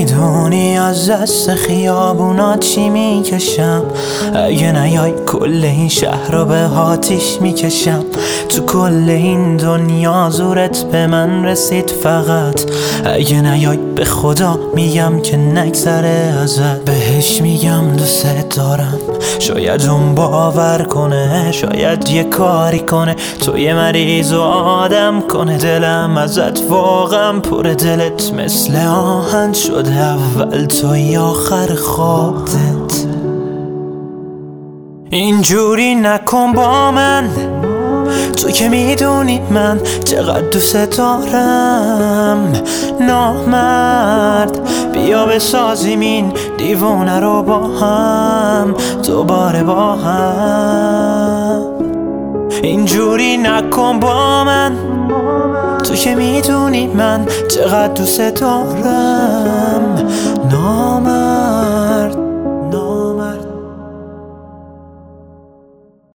میدونی از دست خیابونا چی میکشم؟ اگه نیای کل این شهر رو به آتیش میکشم. تو کل این دنیا زورت به من رسید فقط. اگه نیای به خدا میگم که نگذره ازت. بهش میگم دوست دارم، شاید اون باور کنه، شاید یه کاری کنه، تو یه مریض و آدم کنه. دلم ازت واقعا پر، دلت مثل آهن شده، اول توی آخر خودت. اینجوری نکن با من، تو که میدونی من چقدر دوست دارم. نامرد بیا بسازیم این دیوونه رو با هم، دوباره با هم. اینجوری نکن با من، تو که میدونی من چقدر دوست دارم.